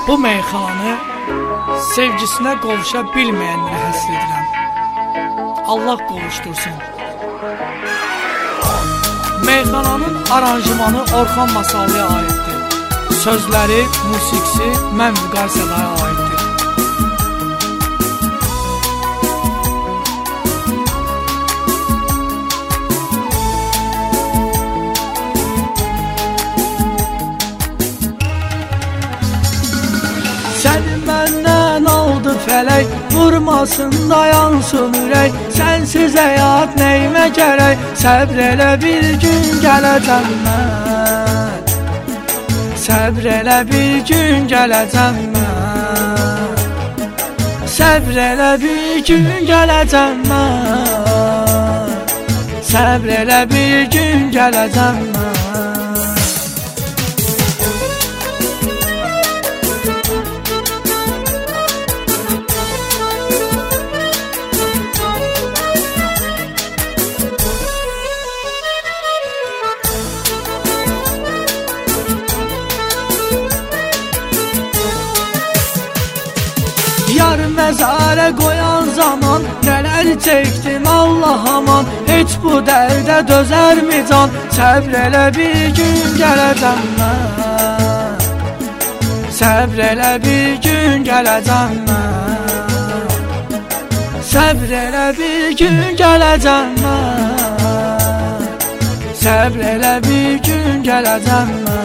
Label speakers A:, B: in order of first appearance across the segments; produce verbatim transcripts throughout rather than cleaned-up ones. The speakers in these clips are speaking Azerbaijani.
A: Bu meyxanı sevgisinə qovuşa bilməyənlərə həsr edirəm. Allah qovuştursun. Meyxananın aranjmanı Orxan Masallıya aiddir. Sözləri, musiqisi mən Vüqar Sədaya aiddir. Səni məndən aldı fələk, vurmasın dayansın ürək. Sənsiz həyat nəyimə gərək, səbr elə bir gün gələcəm mən. Səbr elə bir gün gələcəm mən. Səbr elə bir gün gələcəm mən. Səbr elə bir gün gələcəm mən. Yar məzarə qoyan zaman nələr çəkdim Allah aman. Heç bu dərdə dözər mi can, səbr elə bir gün gələcəm mən. Səbr elə bir gün gələcəm mən. Səbr elə bir gün gələcəm mən. Səbr elə bir gün gələcəm mən.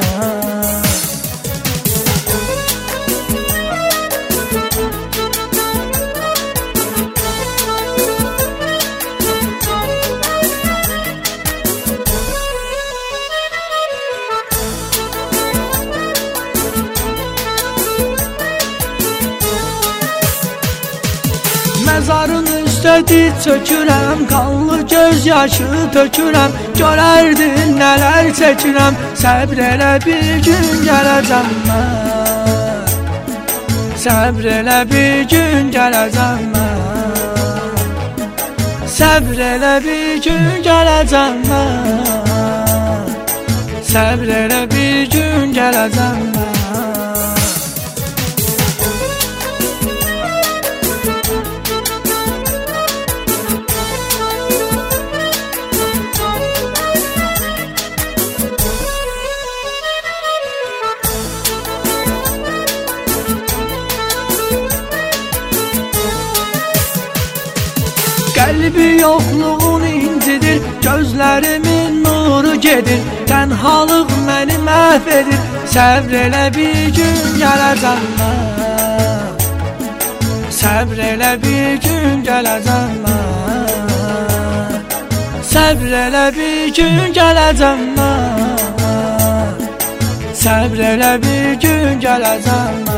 A: Məzarın üstə diz çökürəm, qanlı göz yaşı tökürəm. Görərdin nələr çəkirəm, səbr elə bir gün gələcəm mən. Səbr elə bir gün gələcəm mən. Səbr elə bir gün gələcəm mən. Səbr elə bir gün gələcəm mən. Qəlbi yoxluğun incidir, gözlərimin nuru gedir. Tənhalıq məni məhv edir, səbr elə bir gün gələcəm mən. Səbr elə bir gün gələcəm mən. Səbr elə bir gün gələcəm mən. Səbr elə bir gün gələcəm mən.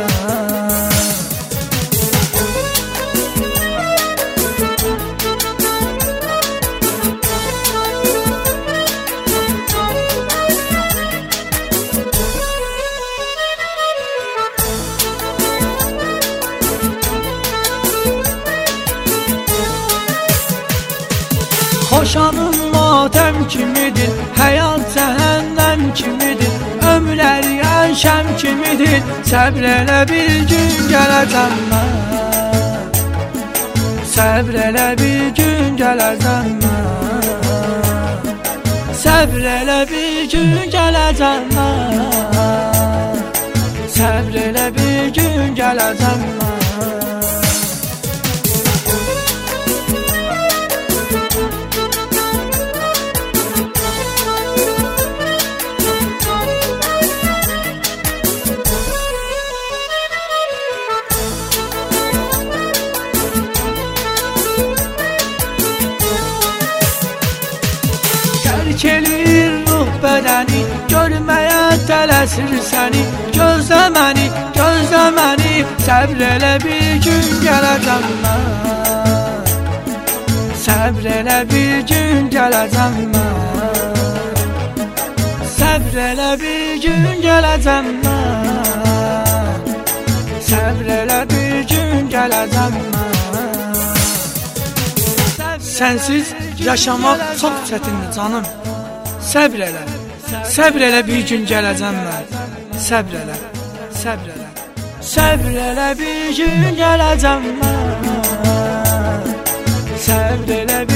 A: Xoşanın matəm kimidir, həyat cəhənnəm kimidir. Ömrlər şəm kimidir, səbr elə bir gün gələcəm mən. Səbr elə bir gün gələcəm mən. Səbr elə bir gün gələcəm mən. Səbr elə bir gün gələcəm mən. Kelir ruh bədəni, görməyə tələsir səni. Gözlə məni, gözlə məni, səbr elə bir gün gələcəm mən. Səbr elə bir gün gələcəm mən. Səbr elə bir gün gələcəm mən. Səbr elə bir gün gələcəm mən. Sənsiz yaşamaq çox çətindir canım. Səbr elə, səbr elə bir gün gələcəm mən. Səbr elə, səbr elə, Səbr elə bir gün gələcəm mən, səbr elə bir